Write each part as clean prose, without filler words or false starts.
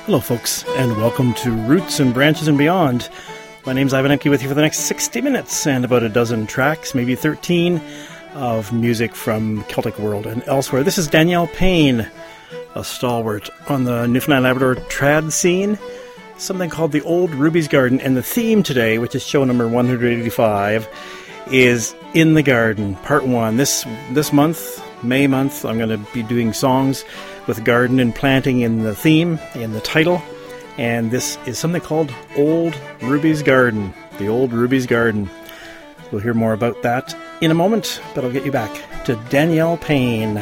Hello, folks, and welcome to Roots and Branches and Beyond. My name's Ivan Emke with you for the next 60 minutes and about a dozen tracks, maybe 13, of music from Celtic world and elsewhere. This is Danielle Payne, a stalwart on the Newfoundland Labrador trad scene, something called the Old Ruby's Garden. And the theme today, which is show number 185, is In the Garden, Part 1. This month, May month, I'm going to be doing songs with garden and planting in the theme, in the title. And this is something called Old Ruby's Garden, the Old Ruby's Garden. We'll hear more about that in a moment, but I'll get you back to Danielle Payne.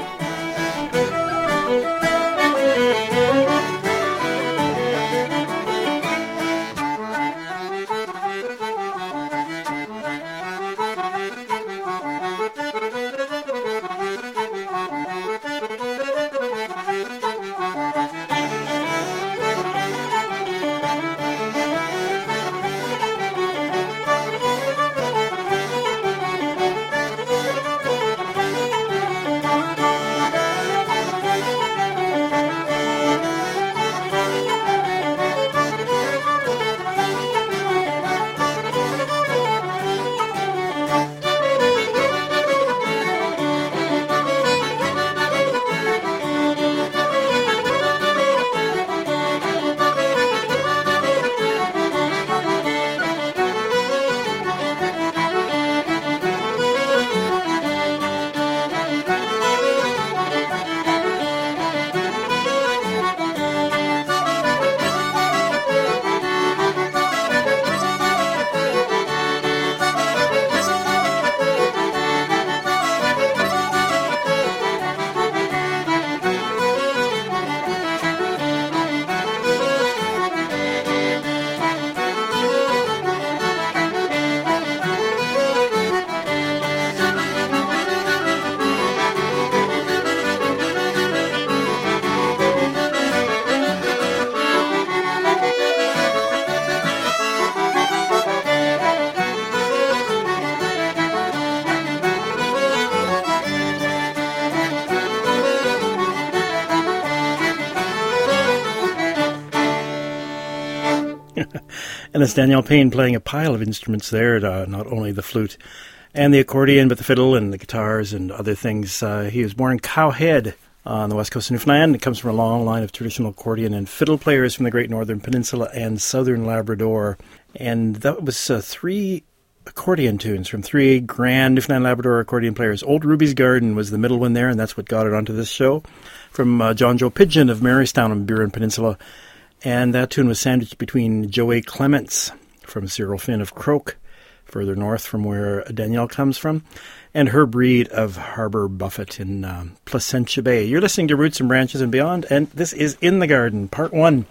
And it's Danielle Payne playing a pile of instruments there, not only the flute and the accordion, but the fiddle and the guitars and other things. He was born in Cowhead on the west coast of Newfoundland. It comes from a long line of traditional accordion and fiddle players from the Great Northern Peninsula and Southern Labrador. And that was three accordion tunes from three grand Newfoundland Labrador accordion players. Old Ruby's Garden was the middle one there, and that's what got it onto this show. From John Joe Pidgeon of Marystown on Burin Peninsula. And that tune was sandwiched between Joey Clements from Cyril Finn of Croak, further north from where Danielle comes from, and Herb Reed of Harbour Buffett in Placentia Bay. You're listening to Roots and Branches and Beyond, and this is In the Garden, Part 1,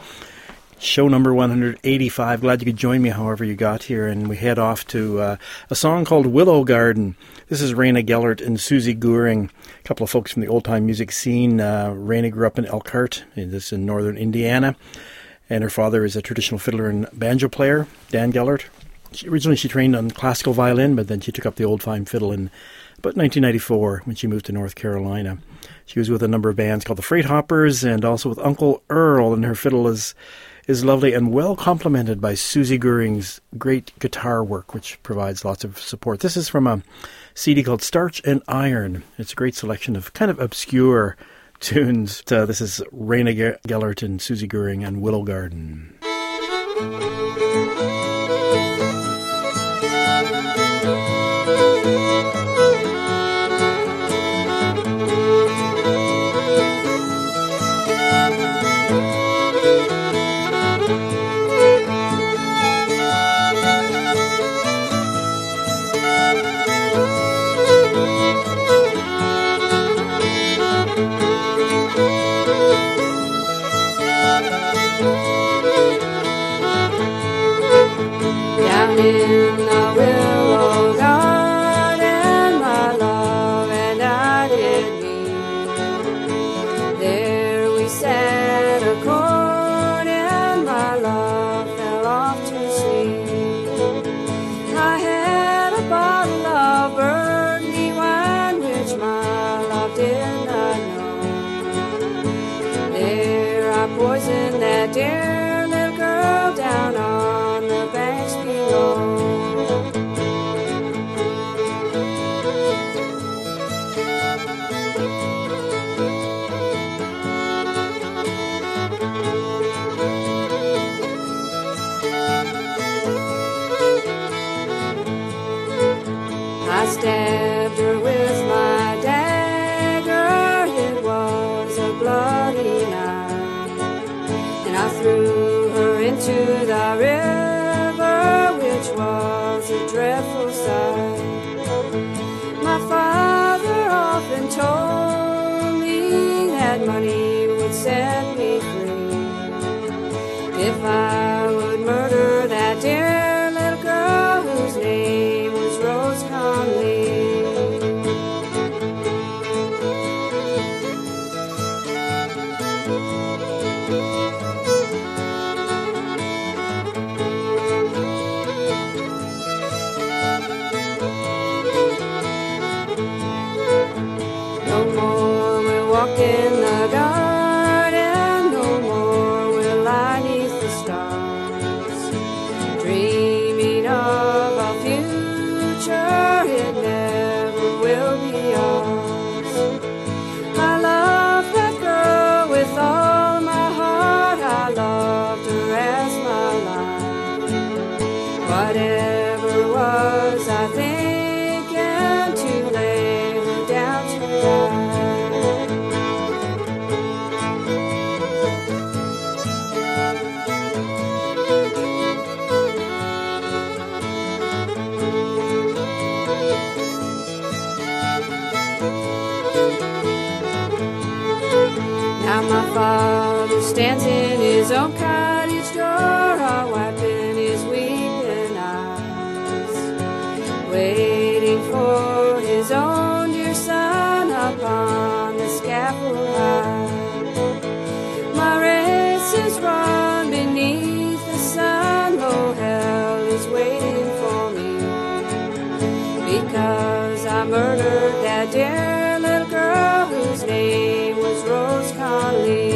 show number 185. Glad you could join me however you got here, and we head off to a song called Willow Garden. This is Raina Gellert and Susie Goering, a couple of folks from the old-time music scene. Raina grew up in Elkhart, this is in northern Indiana. And her father is a traditional fiddler and banjo player, Dan Gellert. Originally she trained on classical violin, but then she took up the old-time fiddle in about 1994 when she moved to North Carolina. She was with a number of bands called the Freight Hoppers and also with Uncle Earl, and her fiddle is lovely and well complemented by Susie Goering's great guitar work, which provides lots of support. This is from a CD called Starch and Iron. It's a great selection of kind of obscure tunes. This is Raina Gellert and Susie Goering and Willow Garden. Poison that stabbed her with my dagger. It was a bloody night, and I threw her into the river, which was a dreadful sight. My father often told me that money would set me free if I would murder that dear little girl whose name was Rose Conley. No more we'll walk in the garden, no more we'll lie 'neath the stars, dreaming of a future it never will be ours. I love that girl with all my heart, I loved her as my life. Whatever was I thinking to lay her down to die? Now my father stands in his own cottage door, wiping his weeping eyes, waiting for his own dear son upon the scaffold high. My race is run beneath the sun, though hell is waiting for me, because I murdered that dear little girl whose name was Rose Conley.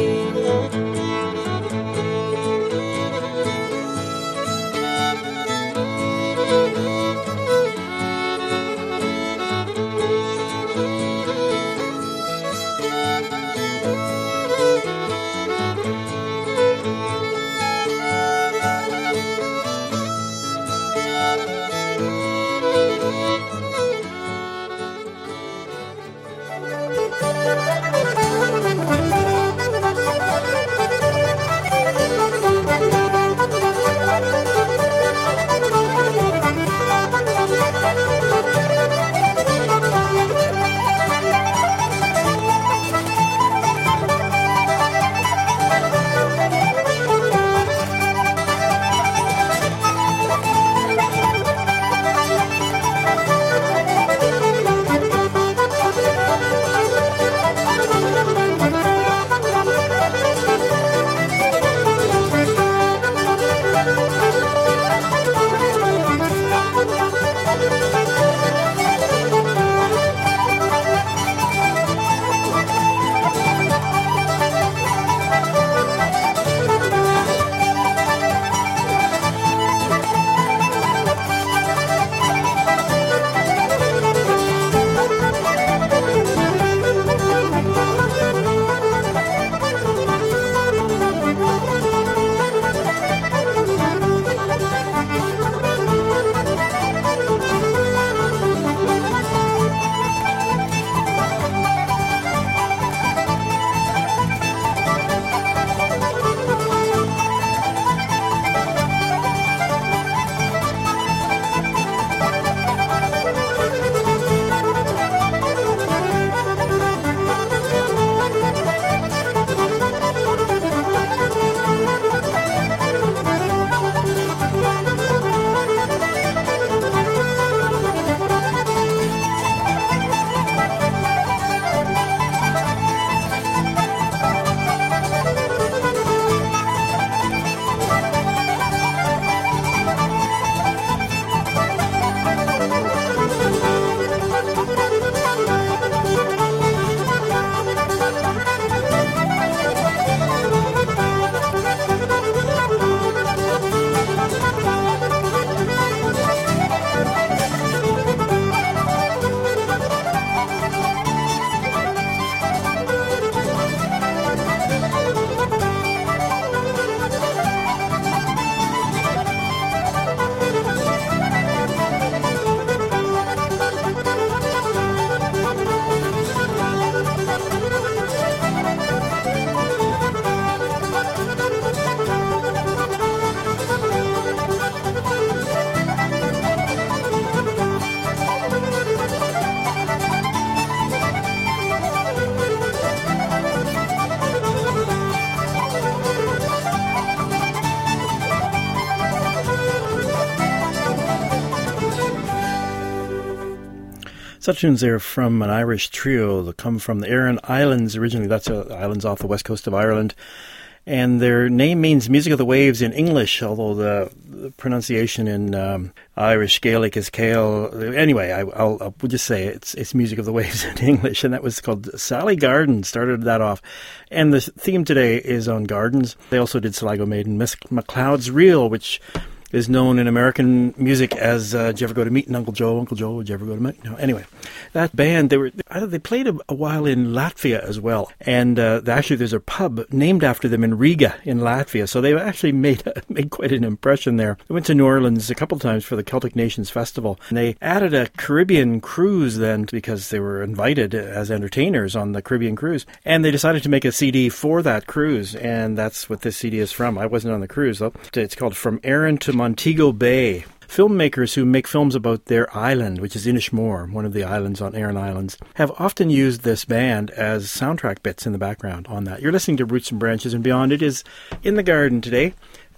Such tunes there from an Irish trio that come from the Aran Islands originally. That's islands off the west coast of Ireland. And their name means music of the waves in English, although the pronunciation in Irish Gaelic is Cale. Anyway, I'll just say it's music of the waves in English, and that was called Sally Garden, started that off. And the theme today is on gardens. They also did Sligo Maiden, Miss McLeod's Reel, which is known in American music as Did You Ever Go to Meet Uncle Joe? Uncle Joe, did you ever go to meet? No. Anyway, that band, they played a while in Latvia as well. And actually there's a pub named after them in Riga in Latvia. So they actually made quite an impression there. They went to New Orleans a couple of times for the Celtic Nations Festival. And they added a Caribbean cruise then because they were invited as entertainers on the Caribbean cruise. And they decided to make a CD for that cruise. And that's what this CD is from. I wasn't on the cruise though. It's called From Aran to Montego Bay. Filmmakers who make films about their island, which is Inishmore, one of the islands on Aran Islands, have often used this band as soundtrack bits in the background on that. You're listening to Roots and Branches and Beyond. It is In the Garden today.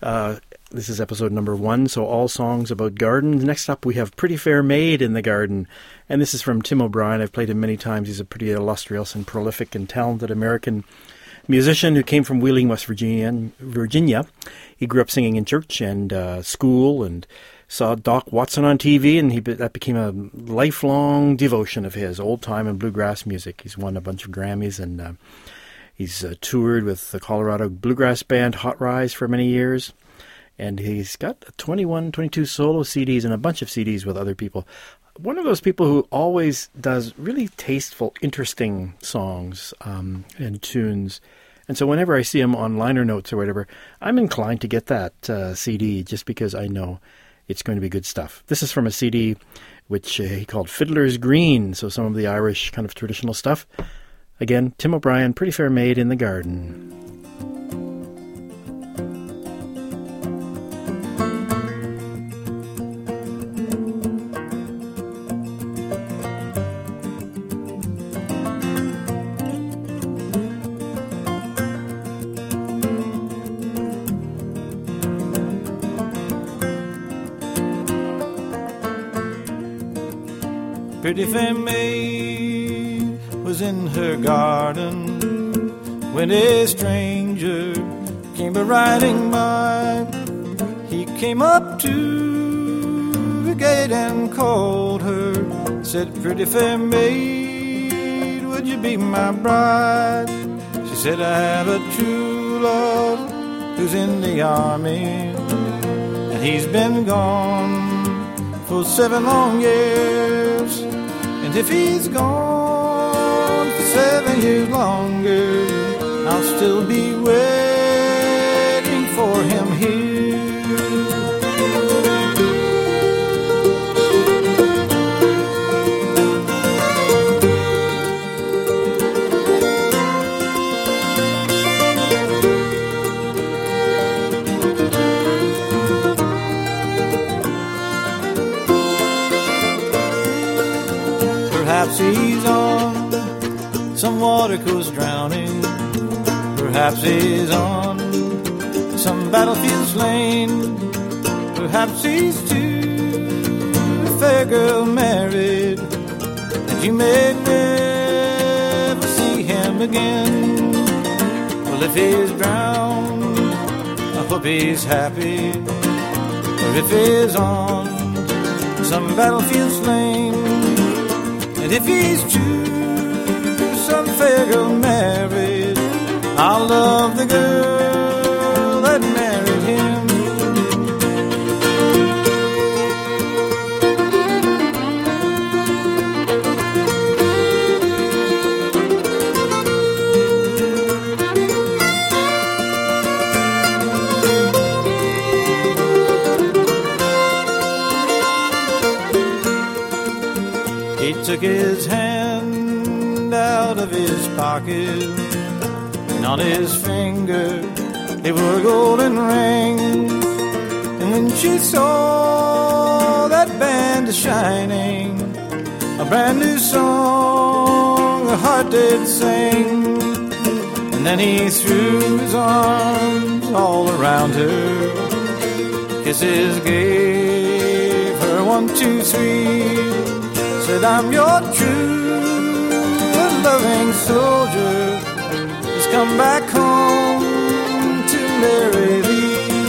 This is episode number 1, so all songs about gardens. Next up, we have Pretty Fair Maid in the Garden. And this is from Tim O'Brien. I've played him many times. He's a pretty illustrious and prolific and talented American musician who came from Wheeling, West Virginia. He grew up singing in church and school and saw Doc Watson on TV, and that became a lifelong devotion of his, old-time and bluegrass music. He's won a bunch of Grammys, and he's toured with the Colorado bluegrass band Hot Rise for many years. And he's got 21, 22 solo CDs and a bunch of CDs with other people. One of those people who always does really tasteful, interesting songs and tunes. And so whenever I see him on liner notes or whatever, I'm inclined to get that CD just because I know it's going to be good stuff. This is from a CD which he called Fiddler's Green, so some of the Irish kind of traditional stuff. Again, Tim O'Brien, Pretty Fair Maid in the Garden. Pretty fair maid was in her garden when a stranger came a-riding by. He came up to the gate and called her, said, "Pretty fair maid, would you be my bride?" She said, "I have a true love who's in the army, and he's been gone for 7 long years. And if he's gone for 7 years longer, I'll still be waiting for him here." Perhaps he's on some water course drowning. Perhaps he's on some battlefield slain. Perhaps he's to a fair girl married, and you may never see him again. Well, if he's drowned, I hope he's happy. Or if he's on some battlefield slain, and if he's to some fair girl married, I'll love the girl that married him. He took his hand out of his pocket, and on his finger they were a golden ring. And when she saw that band shining, a brand new song her heart did sing. And then he threw his arms all around her, kisses gave her 1, 2, 3. said, I'm your true and loving soldier. Just come back home to marry thee.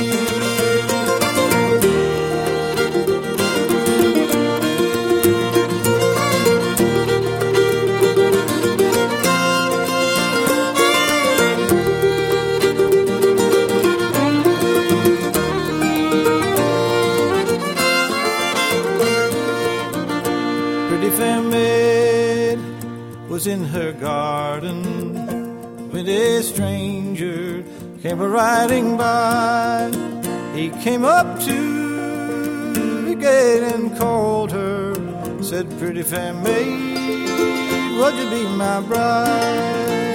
Was in her garden when a stranger came riding by. He came up to the gate and called her, said, pretty fair maid, would you be my bride?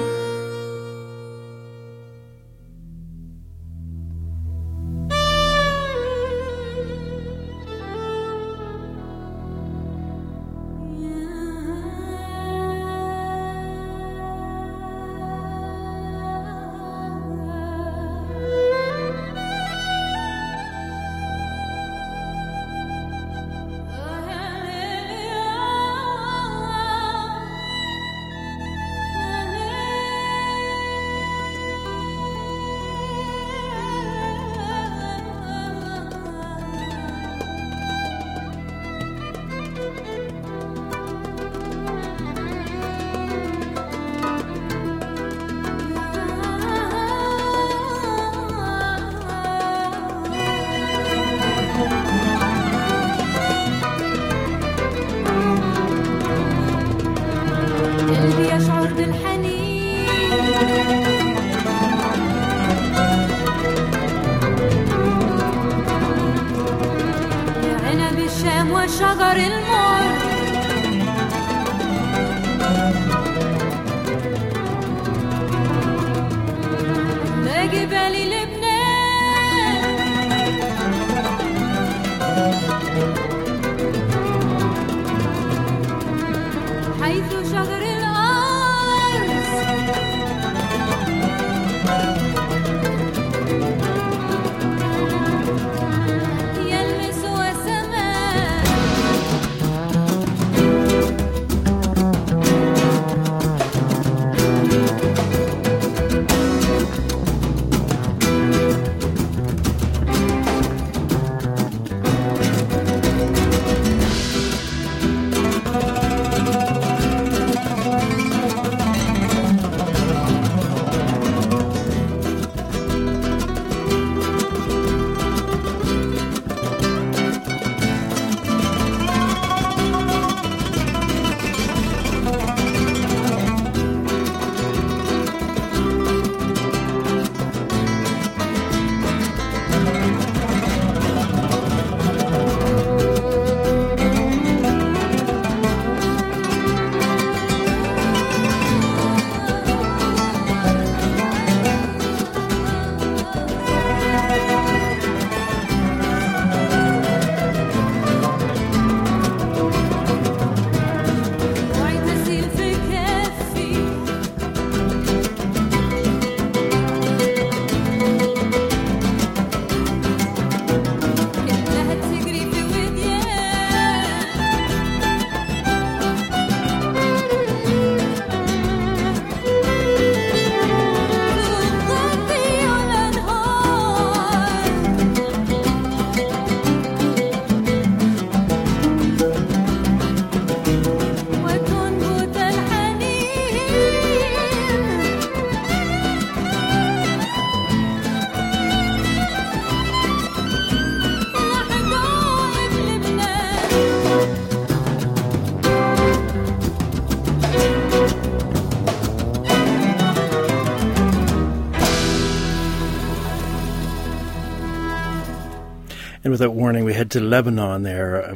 And without warning, we head to Lebanon there.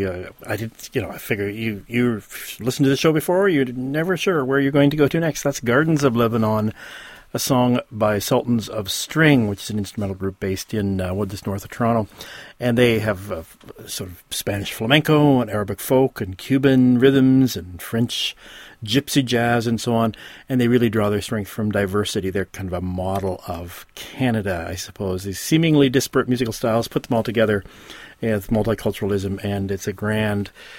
I figure you listened to the show before, you're never sure where you're going to go to next. That's Gardens of Lebanon, a song by Sultans of String, which is an instrumental group based in just north of Toronto. And they have sort of Spanish flamenco and Arabic folk and Cuban rhythms and French gypsy jazz and so on. And they really draw their strength from diversity. They're kind of a model of Canada, I suppose. These seemingly disparate musical styles, put them all together with multiculturalism, and it's a grand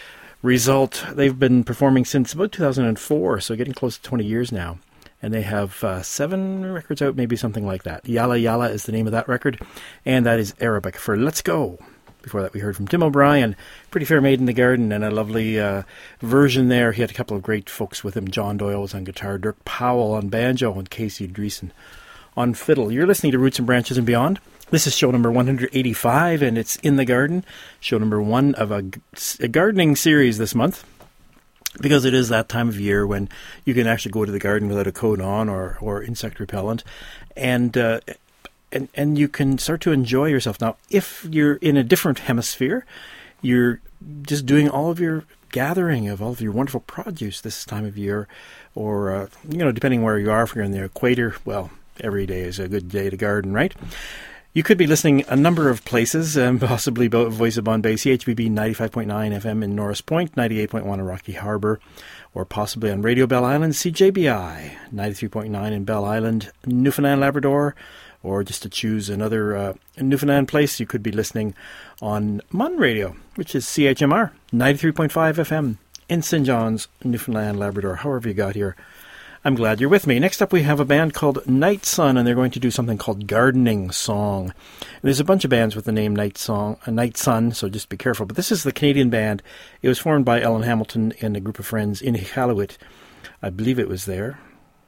result. They've been performing since about 2004, so getting close to 20 years now. And they have 7 records out, maybe something like that. Yalla Yalla is the name of that record, and that is Arabic for Let's Go. Before that, we heard from Tim O'Brien, Pretty Fair Maid in the Garden, and a lovely version there. He had a couple of great folks with him. John Doyle was on guitar, Dirk Powell on banjo, and Casey Dreesen on fiddle. You're listening to Roots and Branches and Beyond. This is show number 185, and it's In the Garden, show number 1 of a gardening series this month, because it is that time of year when you can actually go to the garden without a coat on or insect repellent, and you can start to enjoy yourself. Now, if you're in a different hemisphere, you're just doing all of your gathering of all of your wonderful produce this time of year, or, depending where you are, if you're in the equator, well, every day is a good day to garden, right? You could be listening a number of places, possibly Voice of Bombay, CHBB 95.9 FM in Norris Point, 98.1 in Rocky Harbour, or possibly on Radio Bell Island, CJBI 93.9 in Bell Island, Newfoundland, Labrador, or just to choose another Newfoundland place, you could be listening on Mun Radio, which is CHMR 93.5 FM in St. John's, Newfoundland, Labrador, however you got here. I'm glad you're with me. Next up, we have a band called Night Sun, and they're going to do something called Gardening Song. And there's a bunch of bands with the name Night Sun, so just be careful. But this is the Canadian band. It was formed by Ellen Hamilton and a group of friends in Iqaluit. I believe it was there.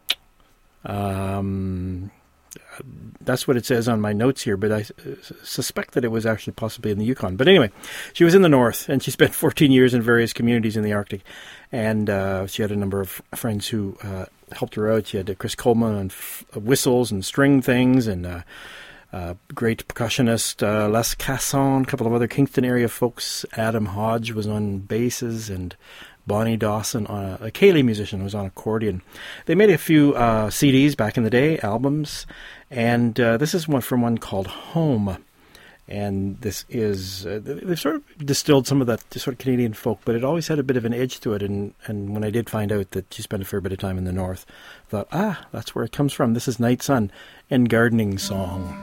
That's what it says on my notes here, but I suspect that it was actually possibly in the Yukon. But anyway, she was in the north, and she spent 14 years in various communities in the Arctic. And she had a number of friends who helped her out. She had Chris Coleman on whistles and string things, and great percussionist Les Casson, a couple of other Kingston area folks. Adam Hodge was on basses, and Bonnie Dawson, a Cayley musician, was on accordion. They made a few CDs back in the day, albums, and this is one from one called Home. And this is, they've sort of distilled some of that sort of Canadian folk, but it always had a bit of an edge to it. And when I did find out that she spent a fair bit of time in the north, I thought, that's where it comes from. This is Night Sun and Gardening Song.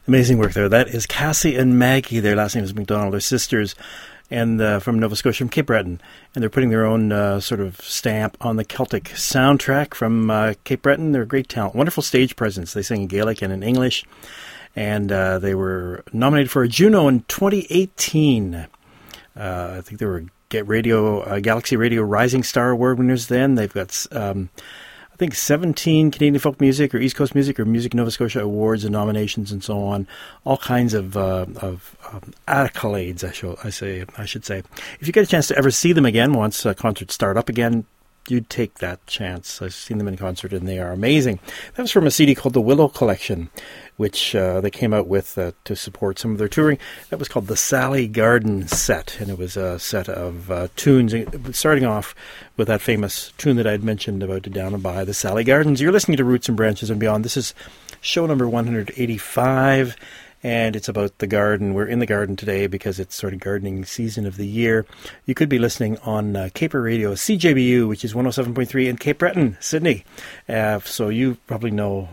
Amazing work there. That is Cassie and Maggie. Their last name is McDonald. They're sisters, and from Nova Scotia, from Cape Breton. And they're putting their own sort of stamp on the Celtic soundtrack from Cape Breton. They're a great talent. Wonderful stage presence. They sing in Gaelic and in English. And they were nominated for a Juno in 2018. I think they were Galaxy Radio Rising Star Award winners then. They've got, I think, 17 Canadian Folk Music or East Coast Music or Music Nova Scotia awards and nominations and so on. All kinds of accolades, I should say. If you get a chance to ever see them again once concerts start up again, you'd take that chance. I've seen them in concert, and they are amazing. That was from a CD called The Willow Collection, which they came out with to support some of their touring. That was called the Sally Garden Set, and it was a set of tunes, starting off with that famous tune that I had mentioned about to Down and By, the Sally Gardens. You're listening to Roots and Branches and Beyond. This is show number 185, and it's about the garden. We're in the garden today because it's sort of gardening season of the year. You could be listening on Caper Radio, CJBU, which is 107.3 in Cape Breton, Sydney. So you probably know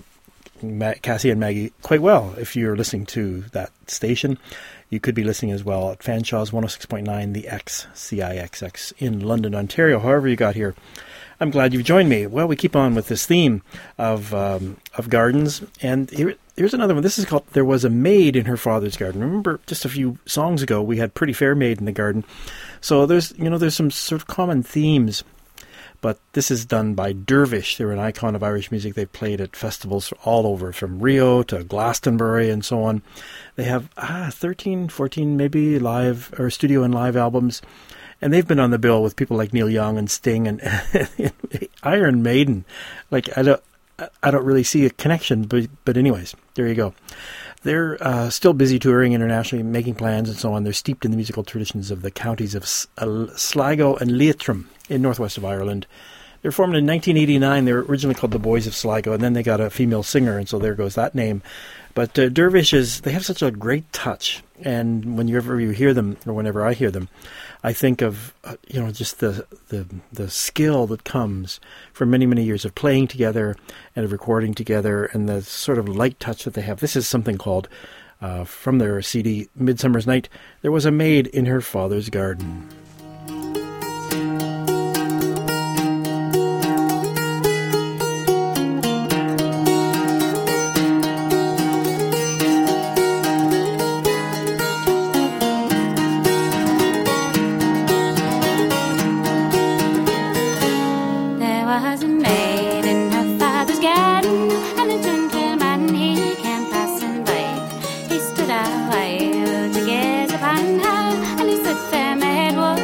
Cassie and Maggie quite well if you're listening to that station. You could be listening as well at Fanshawe's 106.9, the X, CIXX in London, Ontario. However you got here, I'm glad you've joined me. Well, we keep on with this theme of gardens, and here's another one. This is called There Was a Maid in Her Father's Garden. Remember, just a few songs ago, we had Pretty Fair Maid in the Garden. So there's some sort of common themes, but this is done by Dervish. They're an icon of Irish music. They've played at festivals all over, from Rio to Glastonbury and so on. They have 13, 14 maybe live or studio and live albums. And they've been on the bill with people like Neil Young and Sting and Iron Maiden. Like, I don't really see a connection, but anyways, there you go. They're still busy touring internationally, making plans and so on. They're steeped in the musical traditions of the counties of Sligo and Leitrim in northwest of Ireland. They were formed in 1989. They were originally called the Boys of Sligo, and then they got a female singer, and so there goes that name. But Dervish they have such a great touch, and whenever you hear them, or whenever I hear them, I think of just the skill that comes from many, many years of playing together and of recording together, and the sort of light touch that they have. This is something called, from their CD, Midsummer's Night, There Was a Maid in Her Father's Garden. He stood a while to gaze upon her, and he said, "Fair maid, would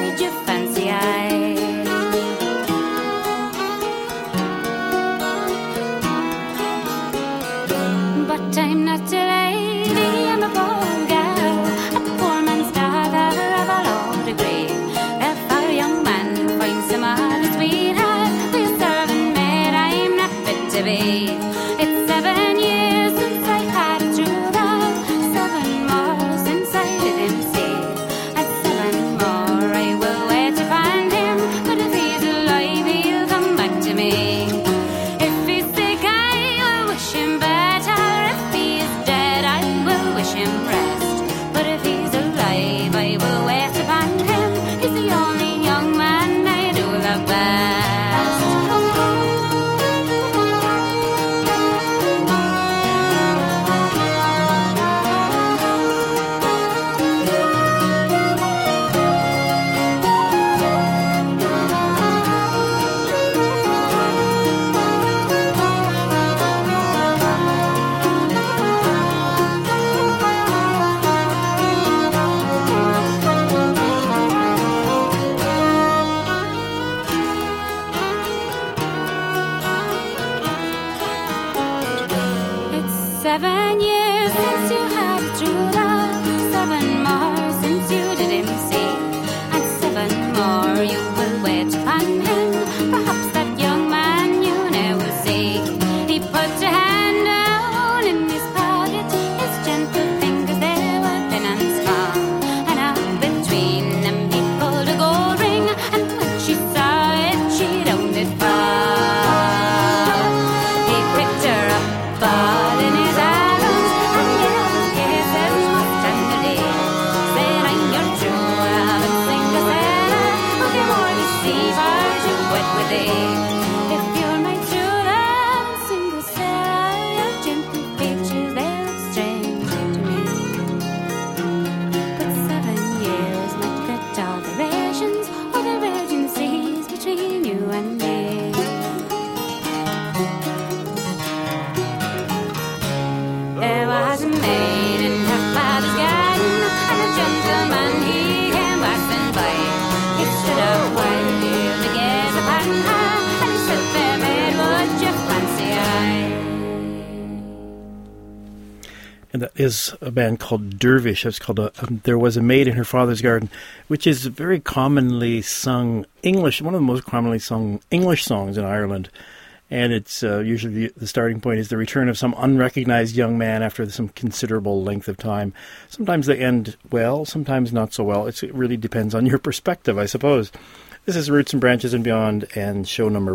is a band called Dervish. It's called There Was a Maid in Her Father's Garden, which is very commonly sung English, one of the most commonly sung English songs in Ireland. And it's usually the starting point is the return of some unrecognized young man after some considerable length of time. Sometimes they end well, sometimes not so well. It really depends on your perspective, I suppose. This is Roots and Branches and Beyond, and show number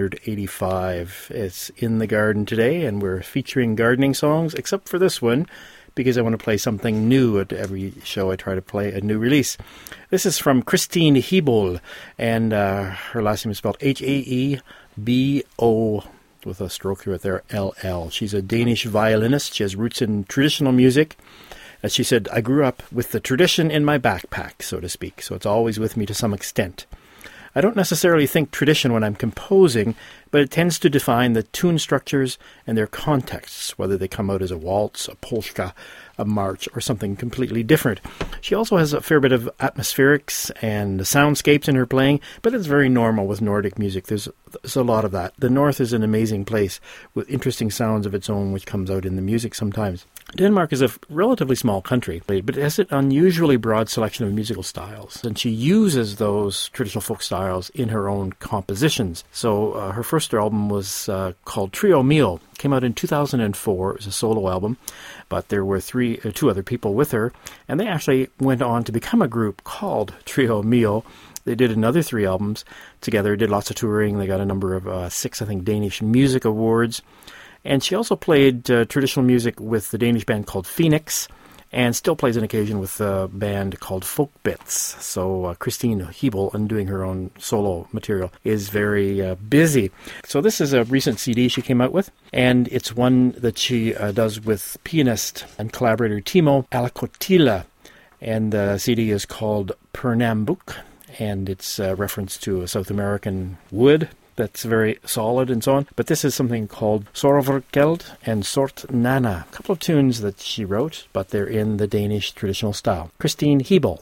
185. It's in the garden today, and we're featuring gardening songs, except for this one, because I want to play something new. At every show I try to play a new release. This is from Christine Hebel, and her last name is spelled Haebo, with a stroke through it there, LL. She's a Danish violinist. She has roots in traditional music. As she said, I grew up with the tradition in my backpack, so to speak, so it's always with me to some extent. I don't necessarily think tradition when I'm composing, but it tends to define the tune structures and their contexts, whether they come out as a waltz, a polka, a march, or something completely different. She also has a fair bit of atmospherics and soundscapes in her playing, but it's very normal with Nordic music. There's a lot of that. The North is an amazing place with interesting sounds of its own, which comes out in the music sometimes. Denmark is a relatively small country, but it has an unusually broad selection of musical styles, and she uses those traditional folk styles in her own compositions. So her first album was called Trio Mio. Came out in 2004. It was a solo album, but there were two other people with her, and they actually went on to become a group called Trio Mio. They did another 3 albums together, did lots of touring. They got a number of 6, I think, Danish Music Awards. And she also played traditional music with the Danish band called Phoenix, and still plays an occasion with a band called Folk Bits. So Christine Hebel, and doing her own solo material, is very busy. So this is a recent CD she came out with, and it's one that she does with pianist and collaborator Timo Alakotila. And the CD is called Pernambuk, and it's a reference to a South American wood that's very solid and so on. But this is something called Sorverkeld and Sort Nana. A couple of tunes that she wrote, but they're in the Danish traditional style. Christine Hebel.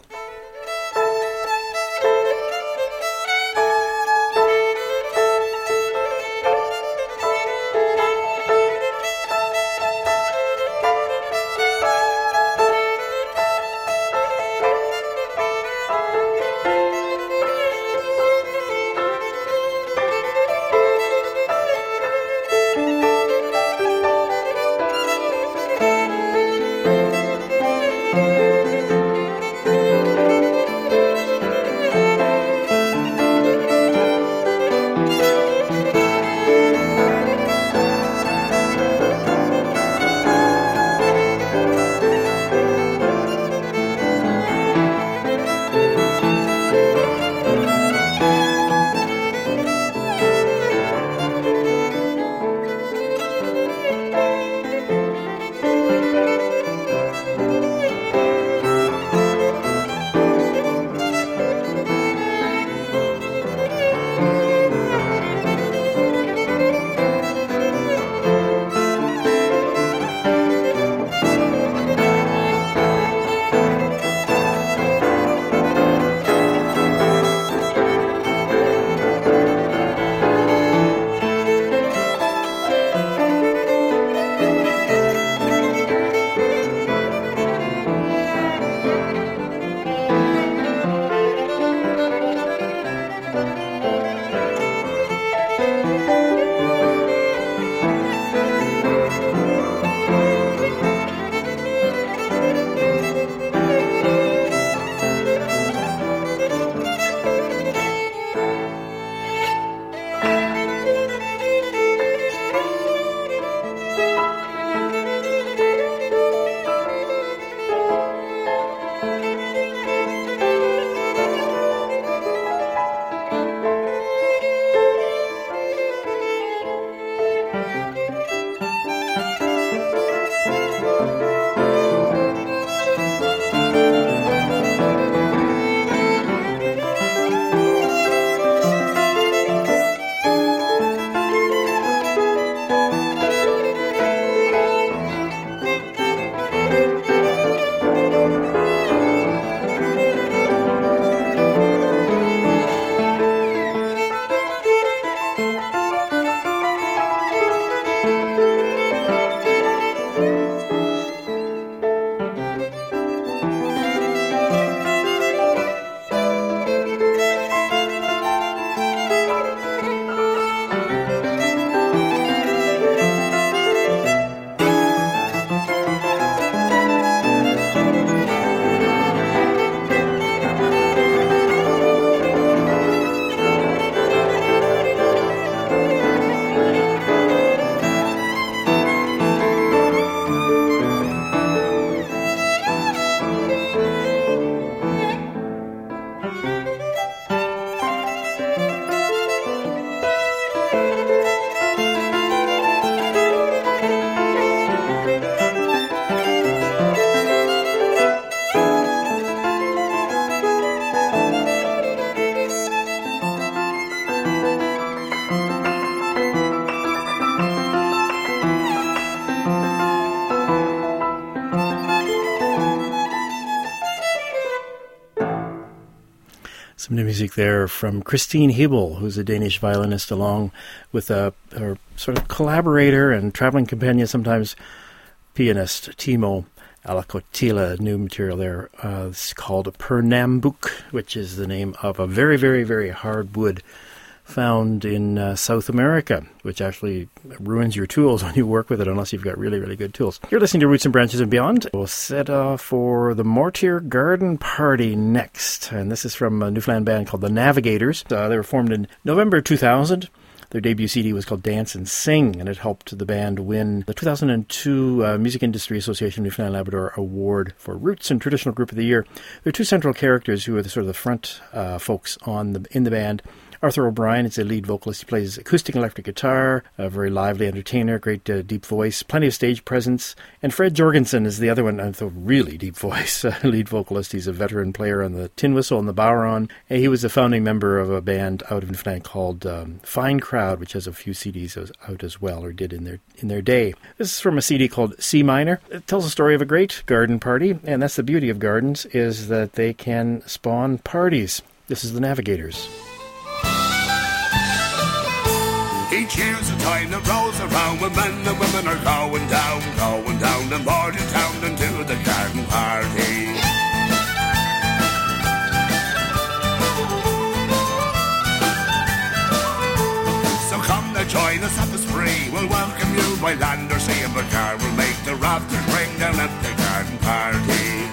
Some new music there from Christine Hebel, who's a Danish violinist, along with her sort of collaborator and traveling companion, sometimes pianist, Timo Alakotila. New material there. It's called Pernambuk, which is the name of a very, very, very hard wood found in South America, which actually ruins your tools when you work with it unless you've got really, really good tools. You're listening to Roots and Branches and Beyond. We'll set off for the Mortier Garden Party next, and this is from a Newfoundland band called the Navigators. They were formed in November 2000. Their debut CD was called Dance and Sing, and it helped the band win the 2002 Music Industry Association Newfoundland Labrador Award for Roots and Traditional Group of the Year. There are two central characters who are the sort of the front folks in the band. Arthur O'Brien is a lead vocalist. He plays acoustic and electric guitar, a very lively entertainer, great deep voice, plenty of stage presence. And Fred Jorgensen is the other one, with a really deep voice, lead vocalist. He's a veteran player on the tin whistle and the bodhrán. And he was a founding member of a band out of Newfoundland called Fine Crowd, which has a few CDs out as well, or did in their day. This is from a CD called C Minor. It tells the story of a great garden party, and that's the beauty of gardens, is that they can spawn parties. This is the Navigators. Each year's a time that rolls around when men and women are going down and boarding town and to the garden party. So come now join us at the spree, we'll welcome you by land or sea, and the car will make the rafters ring down at the garden party.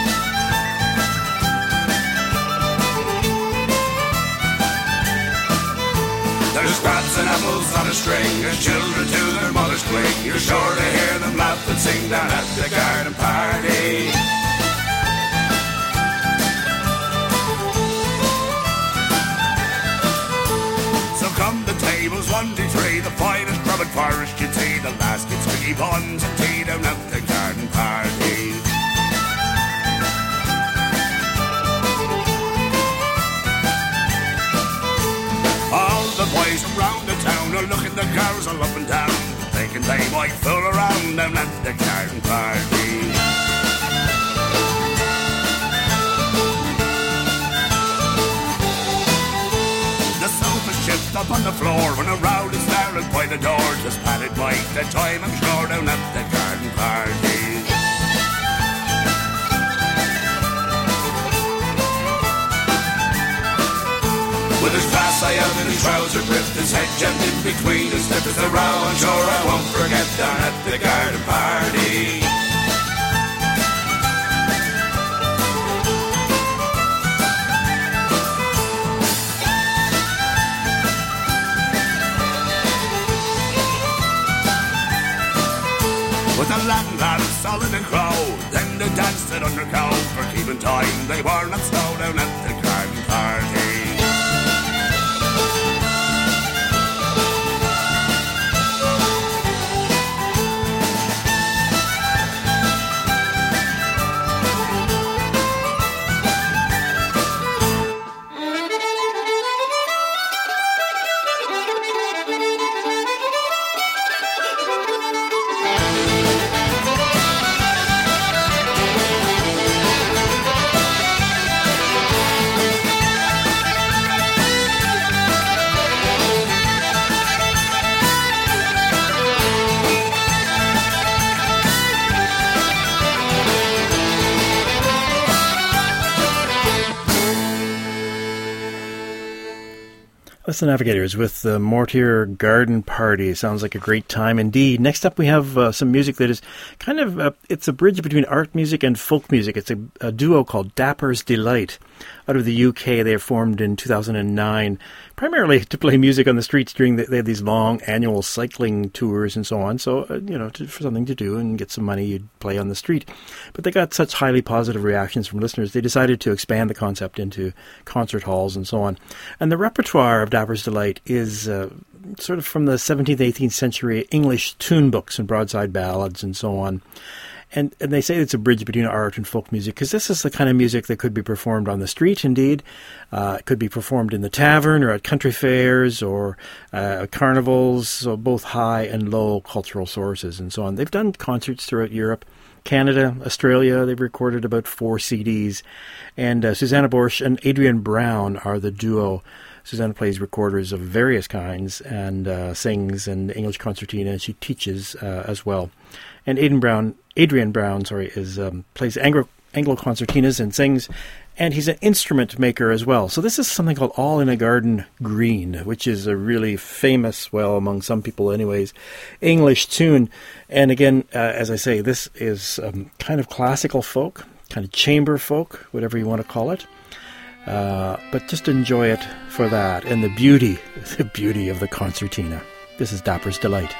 There's bats and apples on a string as children to their mother's cling. You're sure to hear them laugh and sing down at the garden party. So come the tables 1, 2, 3, the finest grub and forest you'd see. The last gets sticky buns and tea down at the garden party. All the boys from round the town are looking the girls all up and down, thinking they might fool around down at the garden party. The sofa shift up on the floor when a row is started by the door, just padded by the time I'm sure down at the garden party. With his glass eye out and his trouser gripped, his head jammed in between his lips, the row I'm sure I won't forget down at the garden party. With the landlord solid and crow, then they danced at Undercow for keeping time. They were not slow down at the garden party. That's the Navigators with the Mortier Garden Party. Sounds like a great time indeed. Next up we have some music that is kind of, it's a bridge between art music and folk music. It's a duo called Dapper's Delight. Out of the UK, they were formed in 2009, primarily to play music on the streets during they had these long annual cycling tours and so on. So, for something to do and get some money, you'd play on the street. But they got such highly positive reactions from listeners, they decided to expand the concept into concert halls and so on. And the repertoire of Dapper's Delight is sort of from the 17th, 18th century English tune books and broadside ballads and so on. And they say it's a bridge between art and folk music, because this is the kind of music that could be performed on the street, indeed. It could be performed in the tavern or at country fairs or carnivals, so both high and low cultural sources and so on. They've done concerts throughout Europe, Canada, Australia, they've recorded about 4 CDs. And Susanna Borsch and Adrian Brown are the duo. Susanna plays recorders of various kinds and sings in English concertina, and she teaches as well. And Adrian Brown, is plays Anglo concertinas and sings, and he's an instrument maker as well. So this is something called All in a Garden Green, which is a really famous, well, among some people anyways, English tune. And again, as I say, this is kind of classical folk, kind of chamber folk, whatever you want to call it. But just enjoy it for that and the beauty of the concertina. This is Dapper's Delight.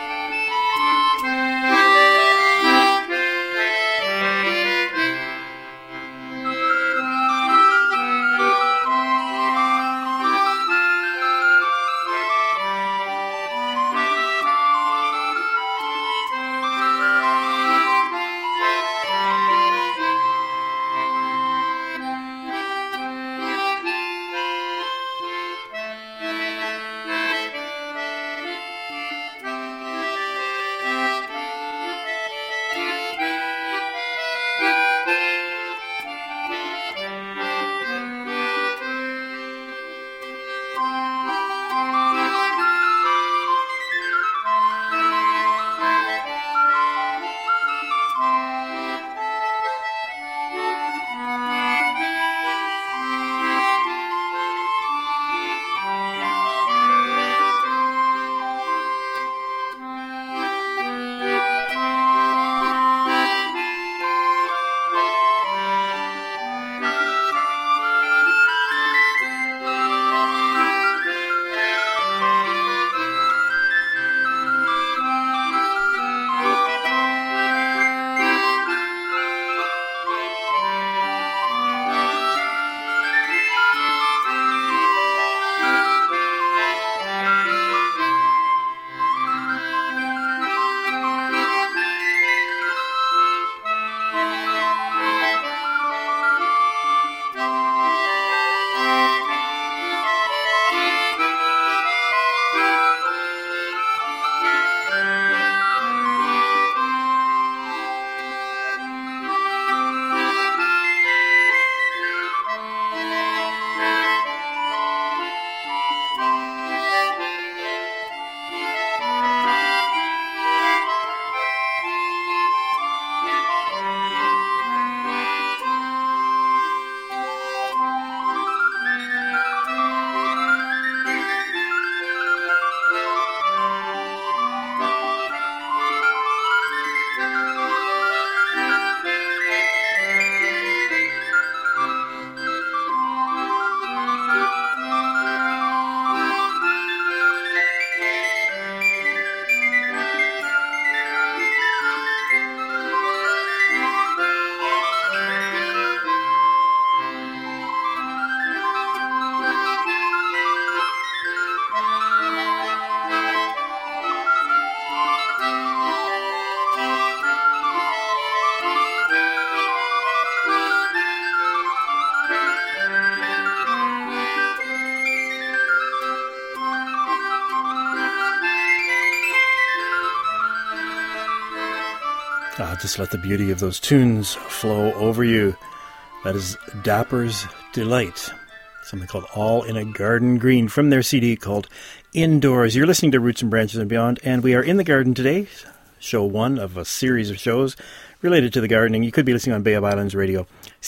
Just let the beauty of those tunes flow over you. That is Dapper's Delight, something called All in a Garden Green from their CD called Indoors. You're listening to Roots and Branches and Beyond, and we are in the garden today, show 1 of a series of shows related to the gardening. You could be listening on Bay of Islands Radio.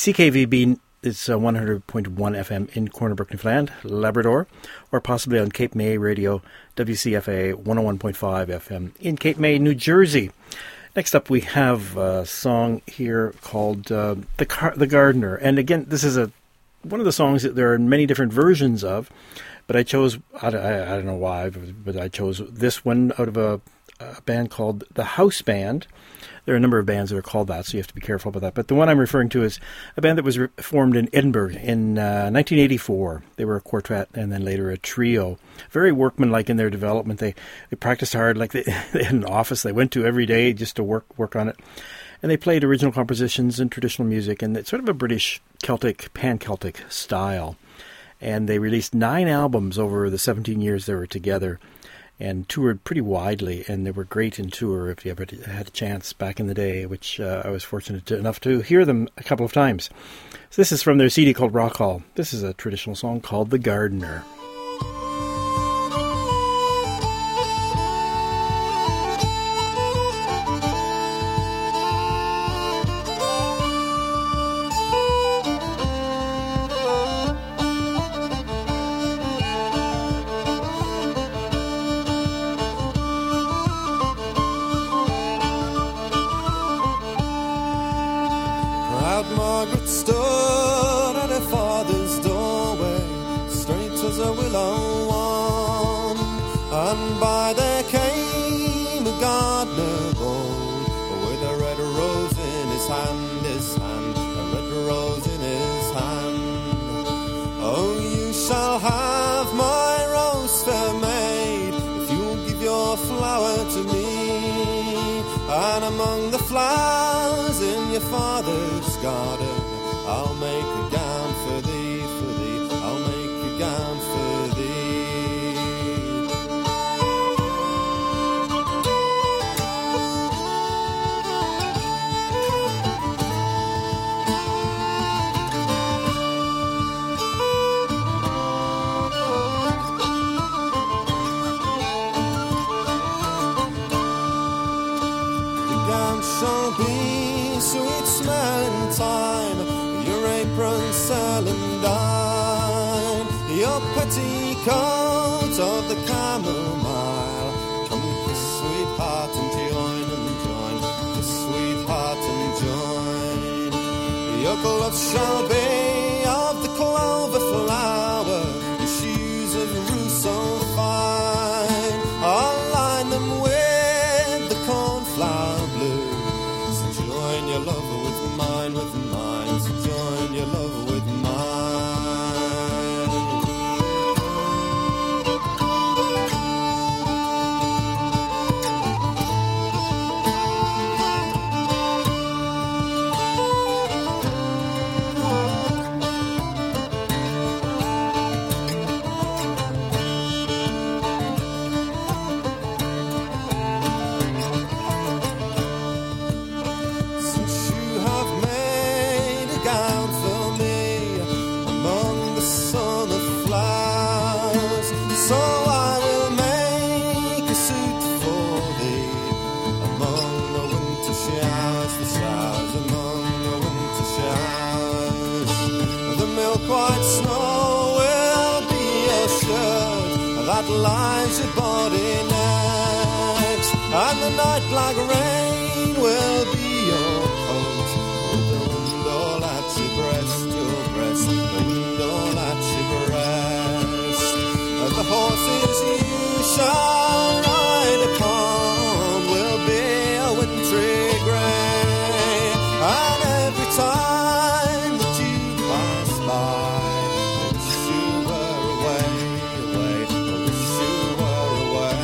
CKVB is 100.1 FM in Corner Brook, Newfoundland, Labrador, or possibly on Cape May Radio, WCFA 101.5 FM in Cape May, New Jersey. Next up, we have a song here called The Gardener. And again, this is one of the songs that there are many different versions of, but I chose, I don't know why, but I chose this one out of a band called The House Band. There are a number of bands that are called that, so you have to be careful about that. But the one I'm referring to is a band that was formed in Edinburgh in 1984. They were a quartet and then later a trio. Very workmanlike in their development. They practiced hard, like they had an office they went to every day just to work on it. And they played original compositions and traditional music, and it's sort of a British Celtic, pan-Celtic style. And they released 9 albums over the 17 years they were together. and toured pretty widely, and they were great in tour if you ever had a chance back in the day, which I was fortunate enough to hear them a couple of times. So this is from their CD called Rock Hall. This is a traditional song called The Gardener. Margaret stood at her father's doorway, straight as a willow wand, and by there came a gardener bold, with a red rose in his hand, a red rose in his hand. Oh, you shall have my rose, fair maid, if you'll give your flower to me, and among the flowers in your father's garden, I'll make a gown for thee, I'll make a gown for thee. The gown shall be sweet smelling time, your apron celandine, your petticoat of the chamomile. Come kiss sweetheart and join, kiss sweetheart and join. Your gloves shall be of the clover flower, your shoes of rue so fine, I'll line them with the cornflower blue. Join your love with mine, so join your love with white snow will be your shirt that lies your body next, and the night black rain will be your coat, with the wind all at your breast, the wind all at your breast. The horses you shall ride upon will be a wintry grey, and every time that you pass by, I wish you were away, I wish you were away.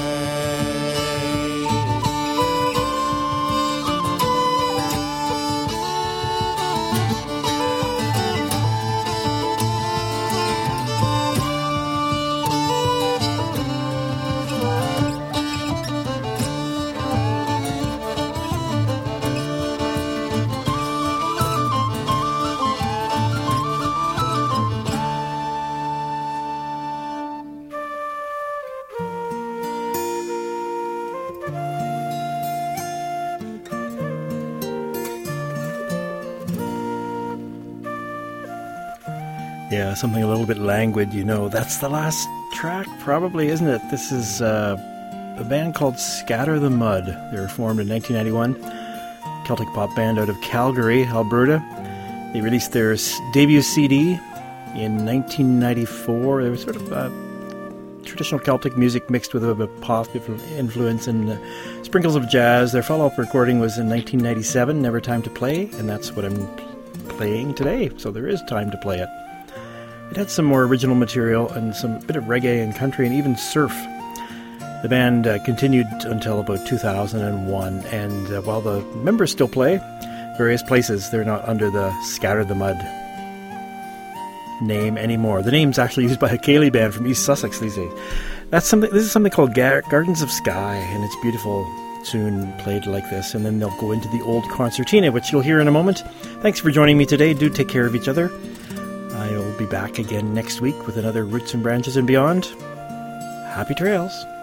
Yeah, something a little bit languid, you know. That's the last track, probably, isn't it? This is a band called Scatter the Mud. They were formed in 1991. Celtic pop band out of Calgary, Alberta. They released their debut CD in 1994. They were sort of traditional Celtic music mixed with a bit of pop influence and sprinkles of jazz. Their follow-up recording was in 1997, Never Time to Play, and that's what I'm playing today, so there is time to play it. It had some more original material and some bit of reggae and country and even surf. The band continued until about 2001, and while the members still play various places, they're not under the Scatter the Mud name anymore. The name's actually used by a Cayley band from East Sussex these days. This is something called Gardens of Skye, and it's beautiful tune played like this, and then they'll go into the old concertina, which you'll hear in a moment. Thanks for joining me today. Do take care of each other. I'll be back again next week with another Roots and Branches and Beyond. Happy trails.